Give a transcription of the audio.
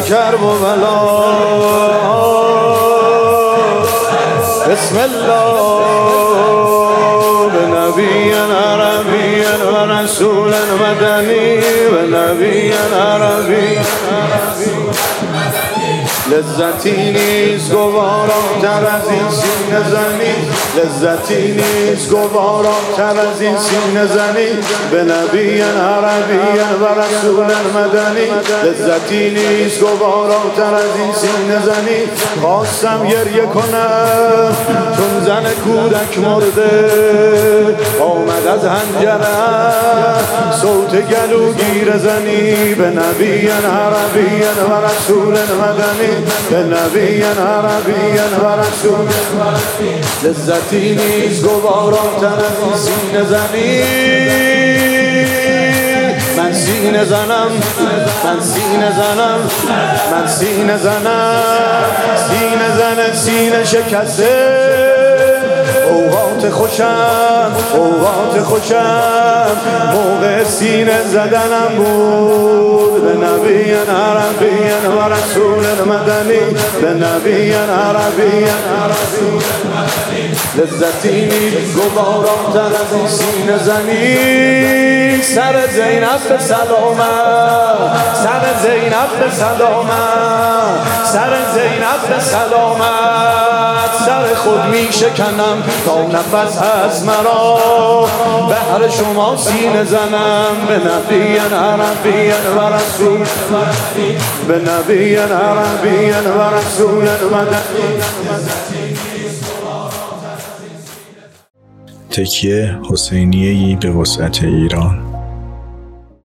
کرب و بلا. بسم الله به نبی عربی و رسول مدنی، به نبی عربی. لذتی نیست گواراتر از این سینه زنی، لذتی نیست گواراتر از این سینه زنی. به نبی عربی و رسول مدنی، لذتی نیست گواراتر از این سینه زنی. خواستم گریه کنم چون زن کودک مرده، آمد از حنجره صوت گلوگیر زنی. به نبی عربی و رسول مدنی، به نبی عربی و رسول. لذتی نیست گواراتر از این سینه زنی. من سینه زنم، من سینه زنم، من سینه زنم، سینه زن سینه شکسته. اوقات خوشم، اوقات خوشم موقع سینه زدنم بود. به نبی عربی و رسول مدنی، به نبی عربی. لذتی نیست گواراتر از این سینه زنی. سر زینب به سلامت، سر زینب به سلامت، سر زینب به سلامت. سر خود می شکنم تا نفس از مرا بهر شما سینه زنم. به نبی عربی و رسول، به نبی عربی و رسول مدنی. تکیه حسینیه‌ای به وسعت ایران.